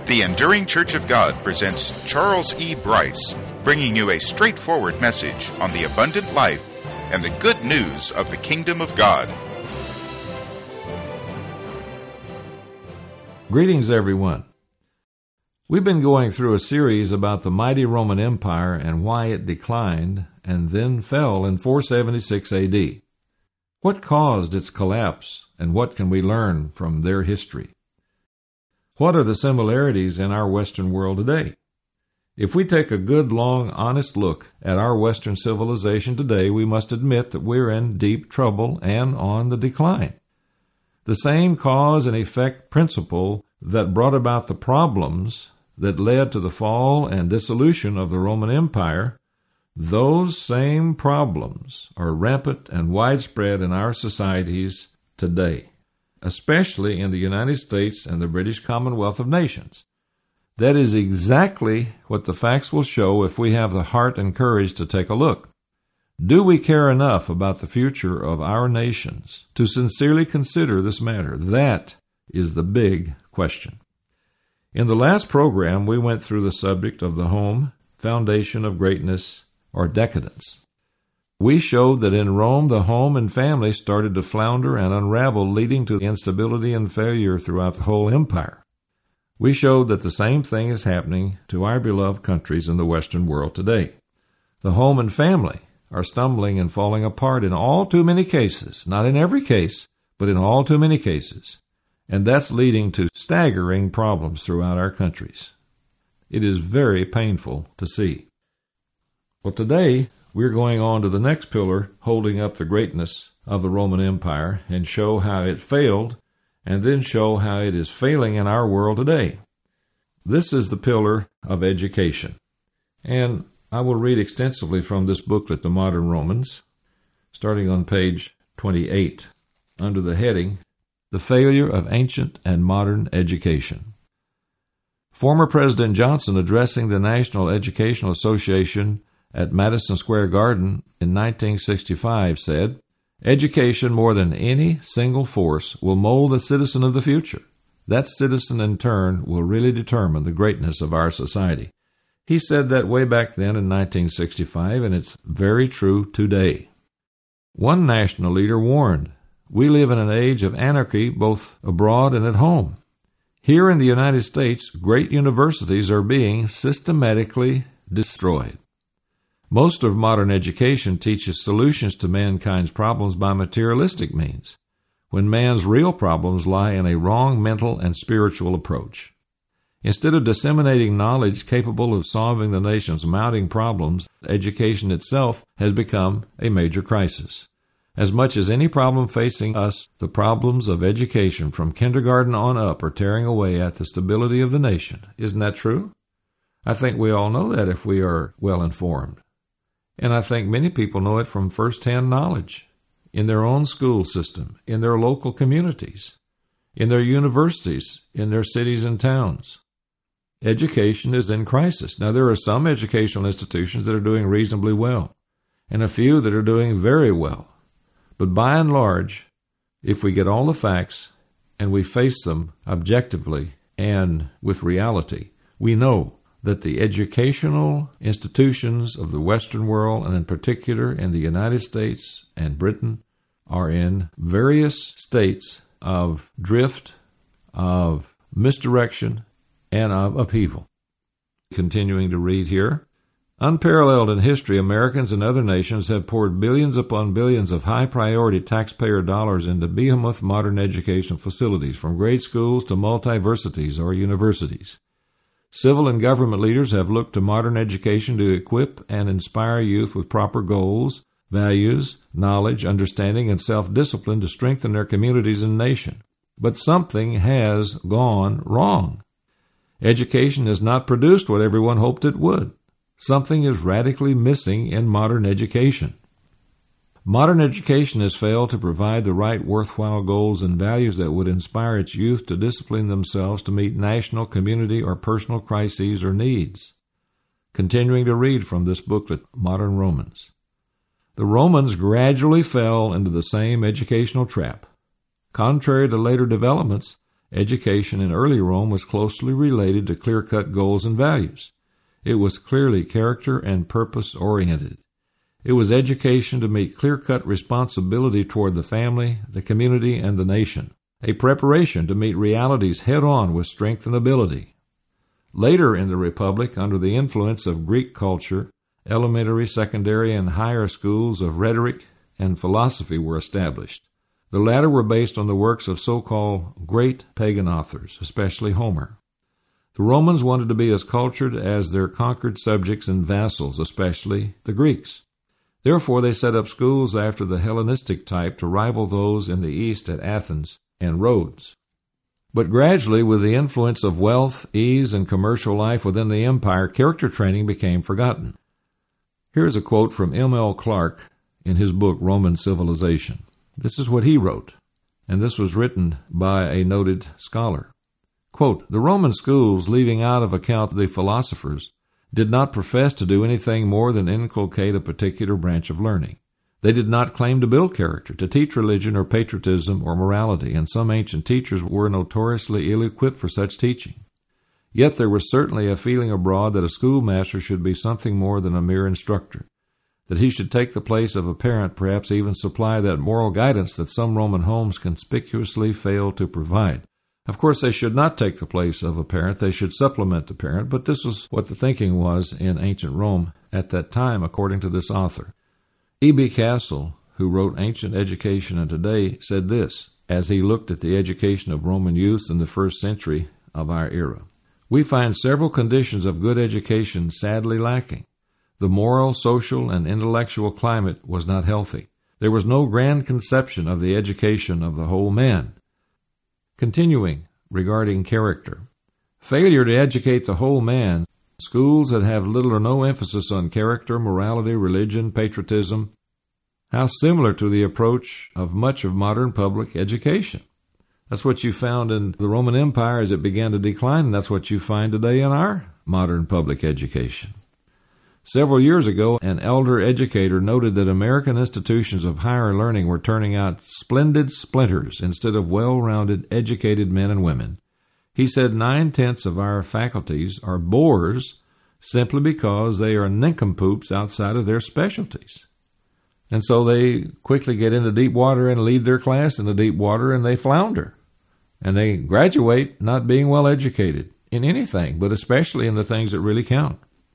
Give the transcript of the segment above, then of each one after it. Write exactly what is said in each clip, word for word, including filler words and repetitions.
The Enduring Church of God presents Charles E. Bryce, bringing you a straightforward message on the abundant life and the good news of the kingdom of God. Greetings, everyone. We've been going through a series about the mighty Roman Empire and why it declined and then fell in four seventy-six A D. What caused its collapse, and what can we learn from their history? What are the similarities in our Western world today? If we take a good, long, honest look at our Western civilization today, we must admit that we're in deep trouble and on the decline. The same cause and effect principle that brought about the problems that led to the fall and dissolution of the Roman Empire, those same problems are rampant and widespread in our societies today, especially in the United States and the British Commonwealth of Nations. That is exactly what the facts will show if we have the heart and courage to take a look. Do we care enough about the future of our nations to sincerely consider this matter? That is the big question. In the last program, we went through the subject of the home, foundation of greatness, or decadence. We showed that in Rome, the home and family started to flounder and unravel, leading to instability and failure throughout the whole empire. We showed that the same thing is happening to our beloved countries in the Western world today. The home and family are stumbling and falling apart in all too many cases, not in every case, but in all too many cases. And that's leading to staggering problems throughout our countries. It is very painful to see. Well, today, we're going on to the next pillar, holding up the greatness of the Roman Empire, and show how it failed, and then show how it is failing in our world today. This is the pillar of education. And I will read extensively from this booklet, The Modern Romans, starting on page twenty-eight, under the heading, The Failure of Ancient and Modern Education. Former President Johnson, addressing the National Educational Association at Madison Square Garden in nineteen sixty-five, said, "Education, more than any single force, will mold the citizen of the future. That citizen, in turn, will really determine the greatness of our society." He said that way back then in nineteen sixty-five, and it's very true today. One national leader warned, "We live in an age of anarchy both abroad and at home." Here in the United States, great universities are being systematically destroyed. Most of modern education teaches solutions to mankind's problems by materialistic means, when man's real problems lie in a wrong mental and spiritual approach. Instead of disseminating knowledge capable of solving the nation's mounting problems, education itself has become a major crisis. As much as any problem facing us, the problems of education from kindergarten on up are tearing away at the stability of the nation. Isn't that true? I think we all know that if we are well informed. And I think many people know it from first-hand knowledge, in their own school system, in their local communities, in their universities, in their cities and towns. Education is in crisis. Now, there are some educational institutions that are doing reasonably well, and a few that are doing very well. But by and large, if we get all the facts and we face them objectively and with reality, we know that the educational institutions of the Western world, and in particular in the United States and Britain, are in various states of drift, of misdirection, and of upheaval. Continuing to read here, unparalleled in history, Americans and other nations have poured billions upon billions of high-priority taxpayer dollars into behemoth modern educational facilities, from grade schools to multiversities or universities. Civil and government leaders have looked to modern education to equip and inspire youth with proper goals, values, knowledge, understanding, and self-discipline to strengthen their communities and nation. But something has gone wrong. Education has not produced what everyone hoped it would. Something is radically missing in modern education. Modern education has failed to provide the right worthwhile goals and values that would inspire its youth to discipline themselves to meet national, community, or personal crises or needs. Continuing to read from this booklet, Modern Romans. The Romans gradually fell into the same educational trap. Contrary to later developments, Education in early Rome was closely related to clear-cut goals and values. It was clearly character and purpose-oriented. It was education to meet clear-cut responsibility toward the family, the community, and the nation, a preparation to meet realities head-on with strength and ability. Later in the Republic, under the influence of Greek culture, elementary, secondary, and higher schools of rhetoric and philosophy were established. The latter were based on the works of so-called great pagan authors, especially Homer. The Romans wanted to be as cultured as their conquered subjects and vassals, especially the Greeks. Therefore, they set up schools after the Hellenistic type to rival those in the East at Athens and Rhodes. But gradually, with the influence of wealth, ease, and commercial life within the empire, character training became forgotten. Here is a quote from M L Clark in his book, Roman Civilization. This is what he wrote, and this was written by a noted scholar. Quote, "The Roman schools, leaving out of account the philosophers, did not profess to do anything more than inculcate a particular branch of learning. They did not claim to build character, to teach religion or patriotism or morality, and some ancient teachers were notoriously ill-equipped for such teaching. Yet there was certainly a feeling abroad that a schoolmaster should be something more than a mere instructor, that he should take the place of a parent, perhaps even supply that moral guidance that some Roman homes conspicuously fail to provide. Of course, they should not take the place of a parent, they should supplement the parent, but this was what the thinking was in ancient Rome at that time, according to this author. E B Castle, who wrote Ancient Education and Today, said this, as he looked at the education of Roman youth in the first century of our era. We find several conditions of good education sadly lacking. The moral, social, and intellectual climate was not healthy. There was no grand conception of the education of the whole man. Continuing, regarding character. Failure to educate the whole man, schools that have little or no emphasis on character, morality, religion, patriotism. How similar to the approach of much of modern public education. That's what you found in the Roman Empire as it began to decline, and that's what you find today in our modern public education. Several years ago, an elder educator noted that American institutions of higher learning were turning out splendid splinters instead of well-rounded, educated men and women. He said nine-tenths of our faculties are bores simply because they are nincompoops outside of their specialties. And so they quickly get into deep water and lead their class into deep water, and they flounder. And they graduate not being well educated in anything, but especially in the things that really count.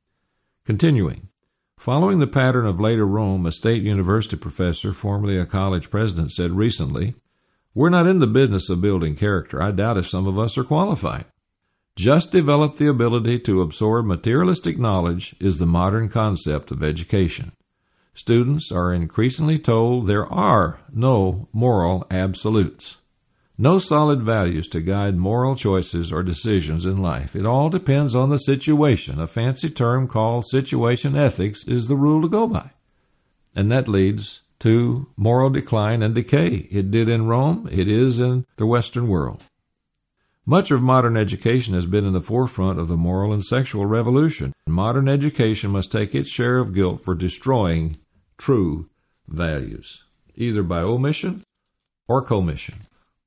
Continuing, following the pattern of later Rome, a state university professor, formerly a college president, said recently, "We're not in the business of building character. I doubt if some of us are qualified. Just develop the ability to absorb materialistic knowledge is the modern concept of education. Students are increasingly told there are no moral absolutes. No solid values to guide moral choices or decisions in life. It all depends on the situation. A fancy term called situation ethics is the rule to go by. And that leads to moral decline and decay. It did in Rome. It is in the Western world. Much of modern education has been in the forefront of the moral and sexual revolution. Modern education must take its share of guilt for destroying true values, either by omission or commission."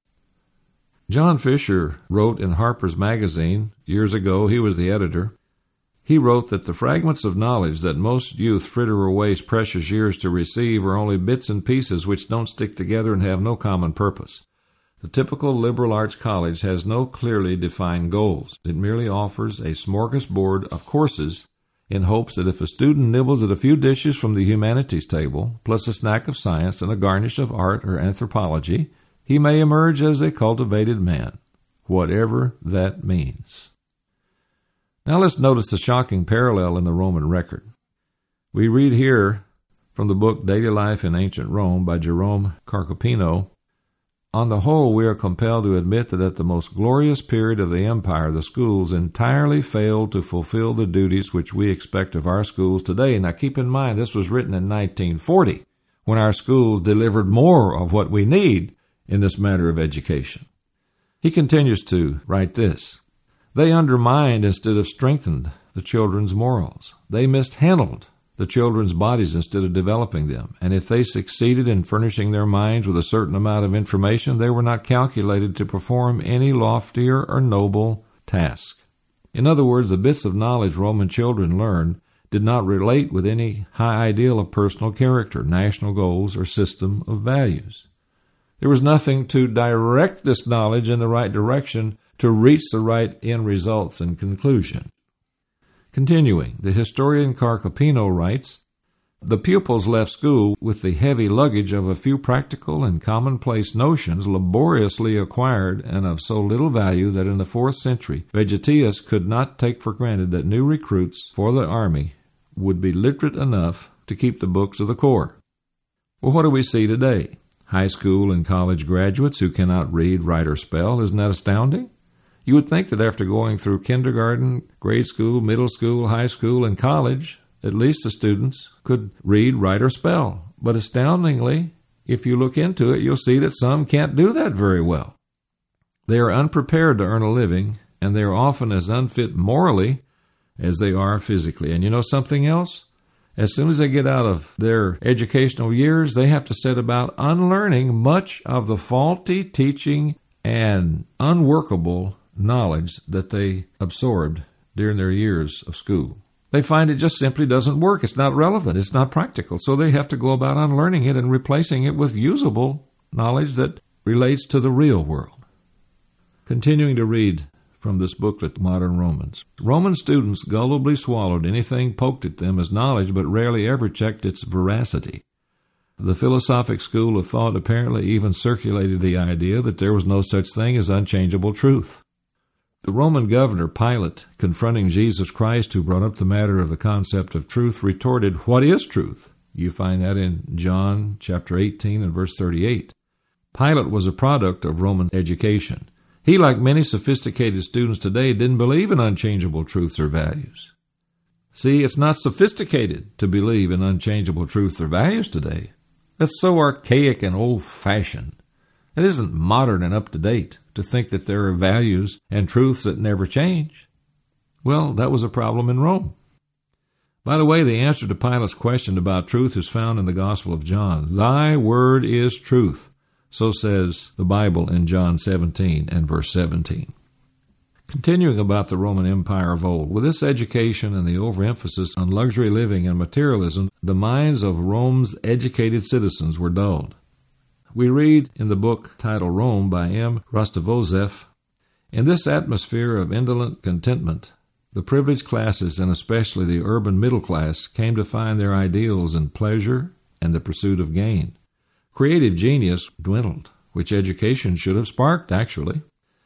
John Fisher wrote in Harper's Magazine, years ago, he was the editor, he wrote that the fragments of knowledge that most youth fritter or waste precious years to receive are only bits and pieces which don't stick together and have no common purpose. The typical liberal arts college has no clearly defined goals. It merely offers a smorgasbord of courses in hopes that if a student nibbles at a few dishes from the humanities table, plus a snack of science and a garnish of art or anthropology, he may emerge as a cultivated man, whatever that means. Now let's notice the shocking parallel in the Roman record. We read here from the book Daily Life in Ancient Rome by Jerome Carcopino, "On the whole, we are compelled to admit that at the most glorious period of the empire, the schools entirely failed to fulfill the duties which we expect of our schools today." Now keep in mind, this was written in nineteen forty, when our schools delivered more of what we need in this matter of education. He continues to write this, "They undermined instead of strengthened the children's morals. They mishandled the children's bodies instead of developing them. And if they succeeded in furnishing their minds with a certain amount of information, they were not calculated to perform any loftier or noble task. In other words, the bits of knowledge Roman children learned did not relate with any high ideal of personal character, national goals, or system of values. There was nothing to direct this knowledge in the right direction to reach the right end results and conclusion. Continuing, the historian Carcopino writes, "The pupils left school with the heavy luggage of a few practical and commonplace notions laboriously acquired and of so little value that in the fourth century Vegetius could not take for granted that new recruits for the army would be literate enough to keep the books of the corps." Well, what do we see today? High school and college graduates who cannot read, write, or spell. Isn't that astounding? You would think that after going through kindergarten, grade school, middle school, high school, and college, at least the students could read, write, or spell. But astoundingly, if you look into it, you'll see that some can't do that very well. They are unprepared to earn a living, and they are often as unfit morally as they are physically. And you know something else? As soon as they get out of their educational years, they have to set about unlearning much of the faulty teaching and unworkable knowledge that they absorbed during their years of school. They find it just simply doesn't work. It's not relevant. It's not practical. So they have to go about unlearning it and replacing it with usable knowledge that relates to the real world. Continuing to read from this booklet, Modern Romans. Roman students gullibly swallowed anything poked at them as knowledge, but rarely ever checked its veracity. The philosophic school of thought apparently even circulated the idea that there was no such thing as unchangeable truth. The Roman governor, Pilate, confronting Jesus Christ, who brought up the matter of the concept of truth, retorted, "What is truth?" You find that in John chapter eighteen and verse thirty-eight. Pilate was a product of Roman education. He, like many sophisticated students today, didn't believe in unchangeable truths or values. See, it's not sophisticated to believe in unchangeable truths or values today. That's so archaic and old-fashioned. It isn't modern and up-to-date to think that there are values and truths that never change. Well, that was a problem in Rome. By the way, the answer to Pilate's question about truth is found in the Gospel of John. "Thy word is truth." So says the Bible in John seventeen and verse seventeen. Continuing about the Roman Empire of old, with its education and the overemphasis on luxury living and materialism, the minds of Rome's educated citizens were dulled. We read in the book titled Rome by M. Rostovtsev, "In this atmosphere of indolent contentment, the privileged classes, and especially the urban middle class, came to find their ideals in pleasure and the pursuit of gain. Creative genius dwindled, which education should have sparked, actually.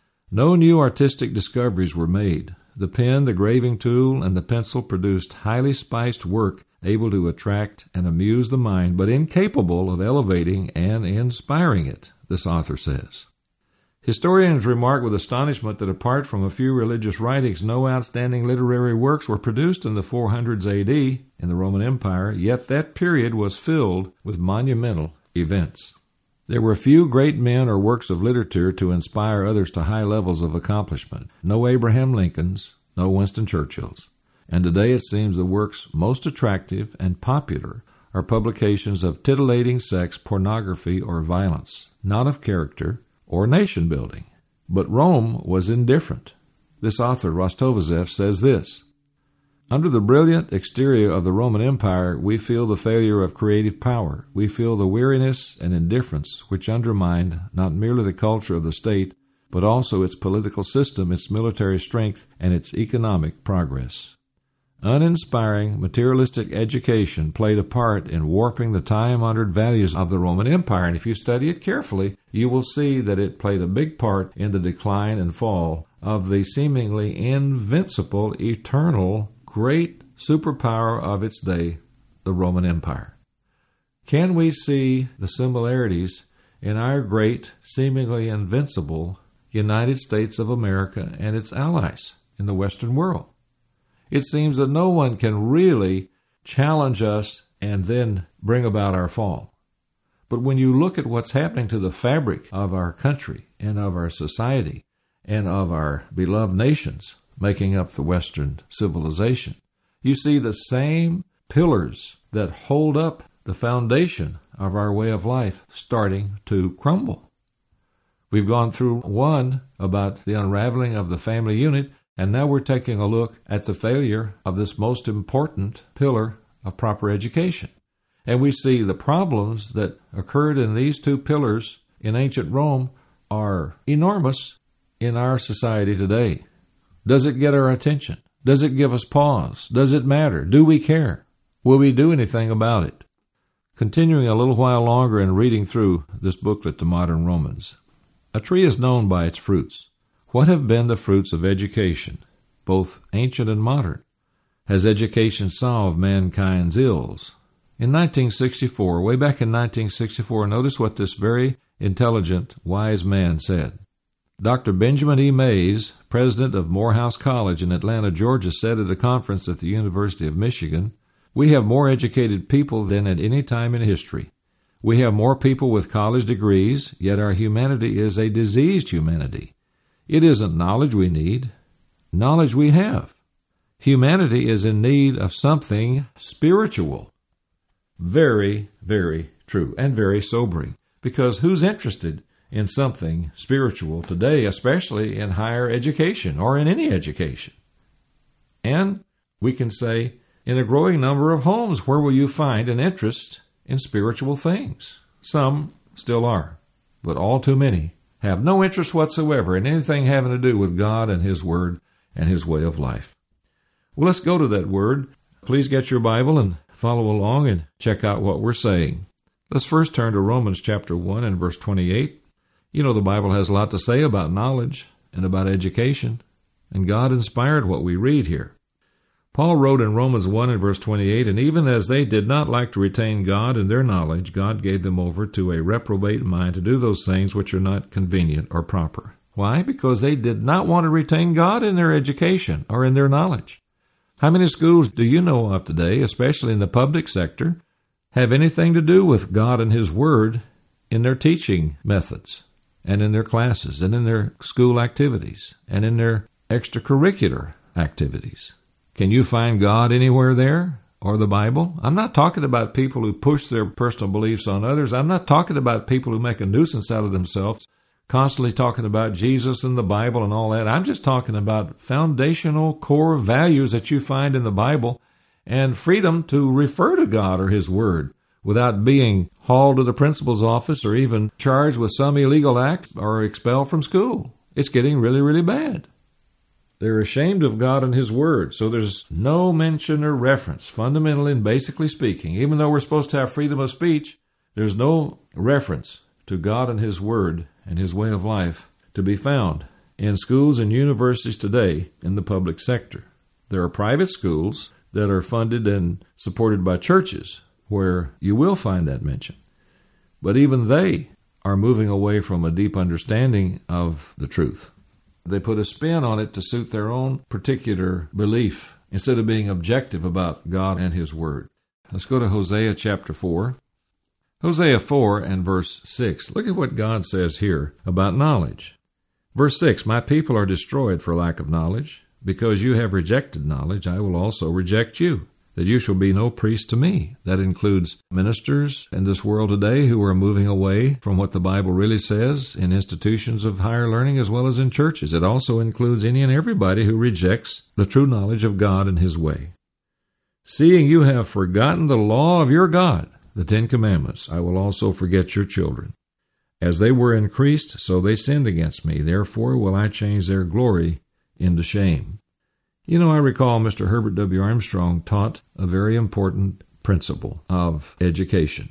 No new artistic discoveries were made. The pen, the graving tool, and the pencil produced highly spiced work able to attract and amuse the mind, but incapable of elevating and inspiring it," this author says. Historians remark with astonishment that apart from a few religious writings, no outstanding literary works were produced in the four hundreds A D in the Roman Empire, yet that period was filled with monumental events. There were few great men or works of literature to inspire others to high levels of accomplishment. No Abraham Lincolns, no Winston Churchills. And today it seems the works most attractive and popular are publications of titillating sex, pornography, or violence, not of character or nation building. But Rome was indifferent. This author, Rostovtsev, says this, "Under the brilliant exterior of the Roman Empire, we feel the failure of creative power. We feel the weariness and indifference which undermined not merely the culture of the state, but also its political system, its military strength, and its economic progress. Uninspiring, materialistic education played a part in warping the time-honored values of the Roman Empire, and if you study it carefully, you will see that it played a big part in the decline and fall of the seemingly invincible, eternal, great superpower of its day, the Roman Empire. Can we see the similarities in our great, seemingly invincible United States of America and its allies in the Western world? It seems that no one can really challenge us and then bring about our fall. But when you look at what's happening to the fabric of our country and of our society and of our beloved nations making up the Western civilization, you see the same pillars that hold up the foundation of our way of life starting to crumble. We've gone through one about the unraveling of the family unit, and now we're taking a look at the failure of this most important pillar of proper education. And we see the problems that occurred in these two pillars in ancient Rome are enormous in our society today. Does it get our attention? Does it give us pause? Does it matter? Do we care? Will we do anything about it? Continuing a little while longer and reading through this booklet to modern Romans. A tree is known by its fruits. What have been the fruits of education, both ancient and modern? Has education solved mankind's ills? In nineteen sixty-four, way back in nineteen sixty-four, notice what this very intelligent, wise man said. Doctor Benjamin E. Mays, president of Morehouse College in Atlanta, Georgia, said at a conference at the University of Michigan, "We have more educated people than at any time in history. We have more people with college degrees, yet our humanity is a diseased humanity. It isn't knowledge we need. Knowledge we have. Humanity is in need of something spiritual." Very, very true and very sobering. Because who's interested in something spiritual today, especially in higher education or in any education? And we can say, in a growing number of homes, where will you find an interest in spiritual things? Some still are, but all too many have no interest whatsoever in anything having to do with God and His Word and His way of life. Well, let's go to that Word. Please get your Bible and follow along and check out what we're saying. Let's first turn to Romans chapter one and verse twenty-eight. You know, the Bible has a lot to say about knowledge and about education, and God inspired what we read here. Paul wrote in Romans one and verse twenty-eight, "And even as they did not like to retain God in their knowledge, God gave them over to a reprobate mind to do those things which are not convenient or proper." Why? Because they did not want to retain God in their education or in their knowledge. How many schools do you know of today, especially in the public sector, have anything to do with God and His Word in their teaching methods and in their classes and in their school activities and in their extracurricular activities? Can you find God anywhere there or the Bible? I'm not talking about people who push their personal beliefs on others. I'm not talking about people who make a nuisance out of themselves, constantly talking about Jesus and the Bible and all that. I'm just talking about foundational core values that you find in the Bible and freedom to refer to God or His Word without being hauled to the principal's office or even charged with some illegal act or expelled from school. It's getting really, really bad. They're ashamed of God and His Word, so there's no mention or reference, fundamentally and basically speaking. Even though we're supposed to have freedom of speech, there's no reference to God and His Word and His way of life to be found in schools and universities today in the public sector. There are private schools that are funded and supported by churches where you will find that mention. But even they are moving away from a deep understanding of the truth. They put a spin on it to suit their own particular belief instead of being objective about God and His Word. Let's go to Hosea chapter four. Hosea four and verse six. Look at what God says here about knowledge. Verse six, "My people are destroyed for lack of knowledge. Because you have rejected knowledge, I will also reject you, that you shall be no priest to me." That includes ministers in this world today who are moving away from what the Bible really says in institutions of higher learning as well as in churches. It also includes any and everybody who rejects the true knowledge of God and His way. "Seeing you have forgotten the law of your God, the Ten Commandments, I will also forget your children. As they were increased, so they sinned against me. Therefore will I change their glory into shame." You know, I recall Mister Herbert W. Armstrong taught a very important principle of education.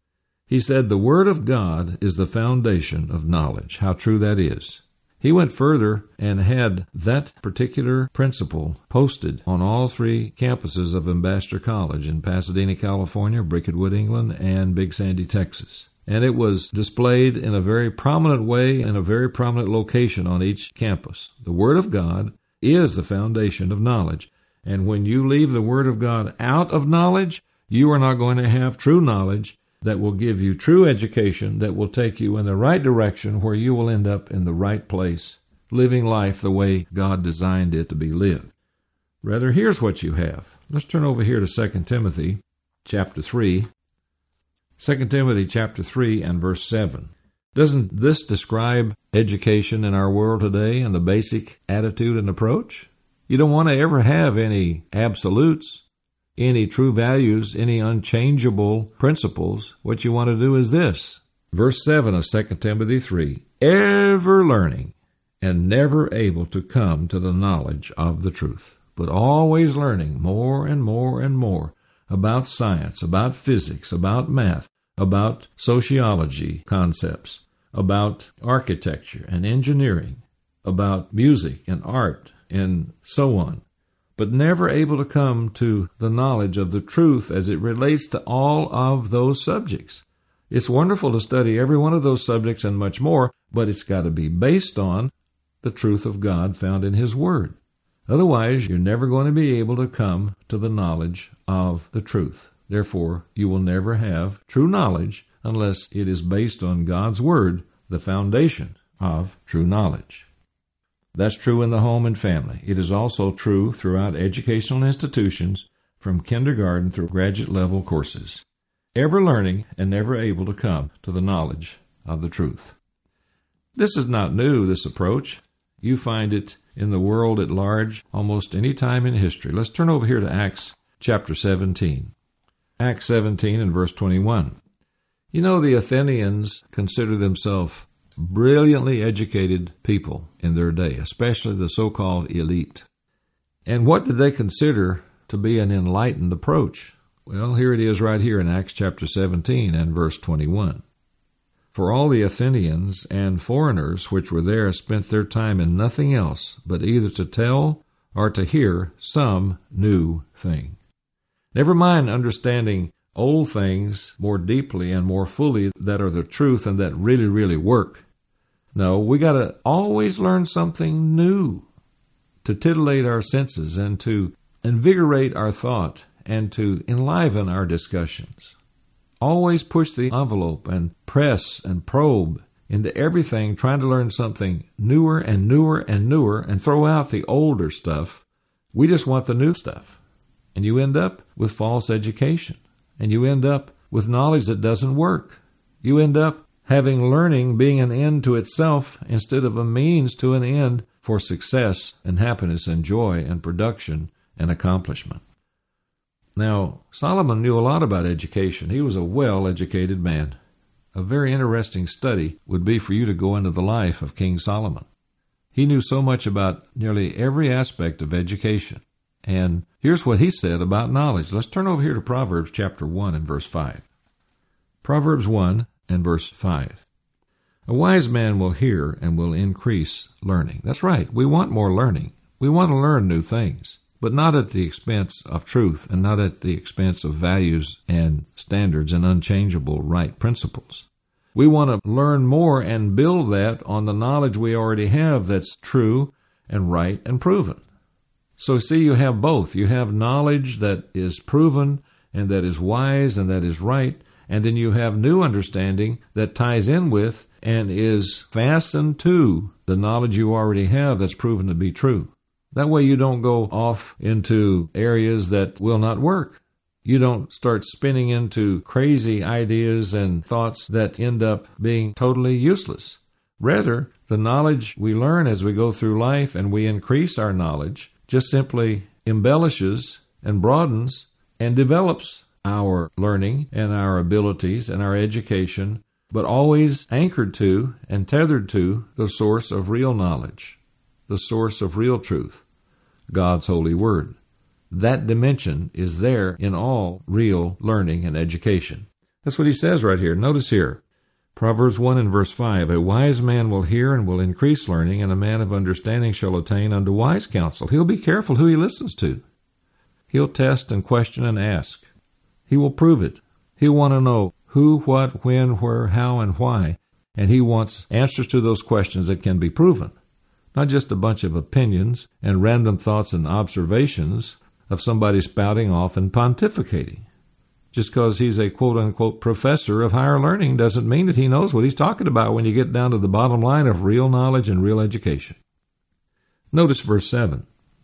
He said the Word of God is the foundation of knowledge. How true that is. He went further and had that particular principle posted on all three campuses of Ambassador College in Pasadena, California, Bricketwood, England, and Big Sandy, Texas. And it was displayed in a very prominent way in a very prominent location on each campus. The Word of God is the foundation of knowledge. And when you leave the Word of God out of knowledge, you are not going to have true knowledge that will give you true education, that will take you in the right direction where you will end up in the right place, living life the way God designed it to be lived. Rather, here's what you have. Let's turn over here to Second Timothy chapter three. Second Timothy chapter three and verse seven. Doesn't this describe education in our world today and the basic attitude and approach? You don't want to ever have any absolutes, any true values, any unchangeable principles. What you want to do is this. Verse seven of Second Timothy three, ever learning and never able to come to the knowledge of the truth, but always learning more and more and more about science, about physics, about math, about sociology concepts, about architecture and engineering, about music and art and so on, but never able to come to the knowledge of the truth as it relates to all of those subjects. It's wonderful to study every one of those subjects and much more, but it's got to be based on the truth of God found in His Word. Otherwise, you're never going to be able to come to the knowledge of the truth. Therefore, you will never have true knowledge unless it is based on God's Word, the foundation of true knowledge. That's true in the home and family. It is also true throughout educational institutions, from kindergarten through graduate level courses. Ever learning and never able to come to the knowledge of the truth. This is not new, this approach. You find it in the world at large almost any time in history. Let's turn over here to Acts chapter seventeen. Acts seventeen and verse twenty-one. You know, the Athenians consider themselves brilliantly educated people in their day, especially the so-called elite. And what did they consider to be an enlightened approach? Well, here it is right here in Acts chapter seventeen and verse twenty-one. For all the Athenians and foreigners which were there spent their time in nothing else but either to tell or to hear some new thing. Never mind understanding old things more deeply and more fully that are the truth and that really, really work. No, we got to always learn something new to titillate our senses and to invigorate our thought and to enliven our discussions. Always push the envelope and press and probe into everything, trying to learn something newer and newer and newer and throw out the older stuff. We just want the new stuff. And you end up with false education. And you end up with knowledge that doesn't work. You end up having learning being an end to itself instead of a means to an end for success and happiness and joy and production and accomplishment. Now, Solomon knew a lot about education. He was a well-educated man. A very interesting study would be for you to go into the life of King Solomon. He knew so much about nearly every aspect of education. And here's what he said about knowledge. Let's turn over here to Proverbs chapter one and verse five. Proverbs one and verse five. A wise man will hear and will increase learning. That's right. We want more learning. We want to learn new things, but not at the expense of truth and not at the expense of values and standards and unchangeable right principles. We want to learn more and build that on the knowledge we already have that's true and right and proven. So see, you have both. You have knowledge that is proven and that is wise and that is right, and then you have new understanding that ties in with and is fastened to the knowledge you already have that's proven to be true. That way you don't go off into areas that will not work. You don't start spinning into crazy ideas and thoughts that end up being totally useless. Rather, the knowledge we learn as we go through life and we increase our knowledge just simply embellishes and broadens and develops our learning and our abilities and our education, but always anchored to and tethered to the source of real knowledge, the source of real truth, God's holy word. That dimension is there in all real learning and education. That's what he says right here. Notice here, Proverbs one and verse five, a wise man will hear and will increase learning, and a man of understanding shall attain unto wise counsel. He'll be careful who he listens to. He'll test and question and ask. He will prove it. He'll want to know who, what, when, where, how, and why, and he wants answers to those questions that can be proven. Not just a bunch of opinions and random thoughts and observations of somebody spouting off and pontificating. Just because he's a quote-unquote professor of higher learning doesn't mean that he knows what he's talking about when you get down to the bottom line of real knowledge and real education. Notice verse seven.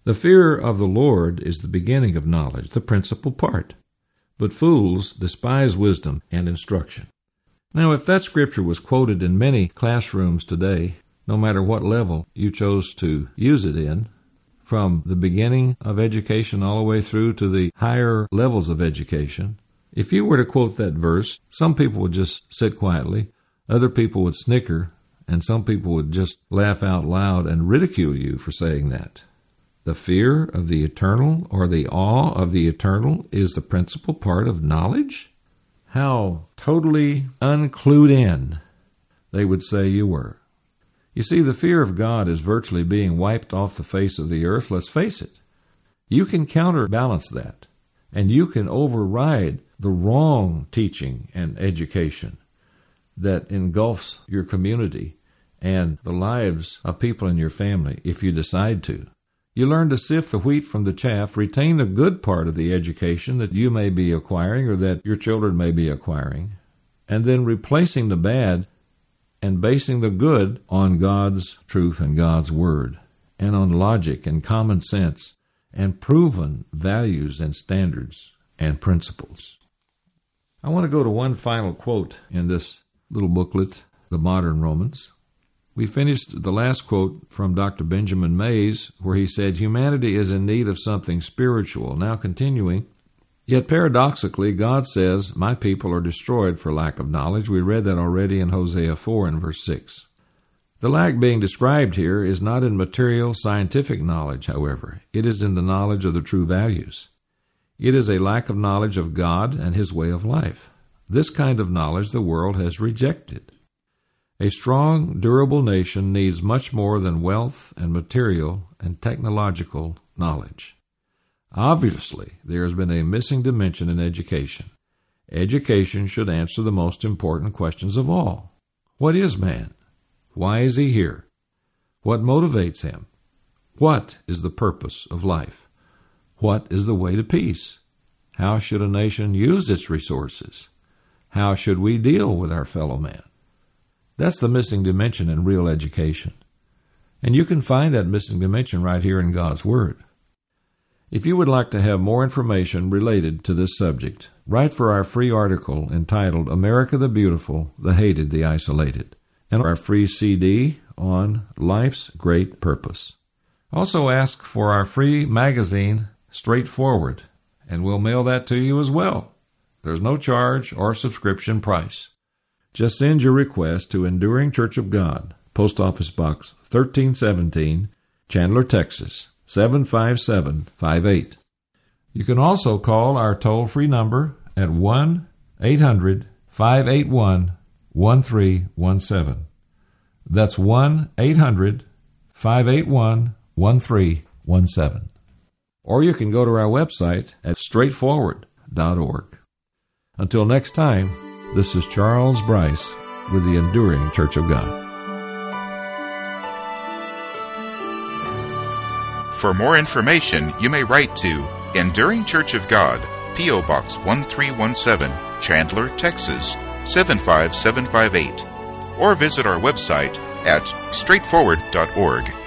The fear of the Lord is the beginning of knowledge, the principal part. But fools despise wisdom and instruction. Now, if that scripture was quoted in many classrooms today, no matter what level you chose to use it in, from the beginning of education all the way through to the higher levels of education, if you were to quote that verse, some people would just sit quietly, other people would snicker, and some people would just laugh out loud and ridicule you for saying that. The fear of the eternal, or the awe of the eternal, is the principal part of knowledge? How totally unclued in they would say you were. You see, the fear of God is virtually being wiped off the face of the earth, let's face it. You can counterbalance that, and you can override the wrong teaching and education that engulfs your community and the lives of people in your family if you decide to. You learn to sift the wheat from the chaff, retain the good part of the education that you may be acquiring or that your children may be acquiring, and then replacing the bad and basing the good on God's truth and God's Word, and on logic and common sense and proven values and standards and principles. I want to go to one final quote in this little booklet, The Modern Romans. We finished the last quote from Doctor Benjamin Mays, where he said, "Humanity is in need of something spiritual." Now continuing, "Yet paradoxically, God says, 'My people are destroyed for lack of knowledge.'" We read that already in Hosea four and verse six. The lack being described here is not in material scientific knowledge, however. It is in the knowledge of the true values. It is a lack of knowledge of God and His way of life. This kind of knowledge the world has rejected. A strong, durable nation needs much more than wealth and material and technological knowledge. Obviously, there has been a missing dimension in education. Education should answer the most important questions of all. What is man? Why is he here? What motivates him? What is the purpose of life? What is the way to peace? How should a nation use its resources? How should we deal with our fellow man? That's the missing dimension in real education. And you can find that missing dimension right here in God's Word. If you would like to have more information related to this subject, write for our free article entitled "America the Beautiful, the Hated, the Isolated," and our free C D on Life's Great Purpose. Also ask for our free magazine, Straightforward, and we'll mail that to you as well. There's no charge or subscription price. Just send your request to Enduring Church of God, Post Office Box thirteen seventeen, Chandler, Texas, seven five seven five eight. You can also call our toll-free number at one eight hundred five eight one one three one seven. That's one eight hundred five eight one one three one seven. Or you can go to our website at straightforward dot org. Until next time, this is Charles Bryce with the Enduring Church of God. For more information, you may write to Enduring Church of God, P O Box one three one seven, Chandler, Texas, seven five seven five eight, or visit our website at straightforward dot org.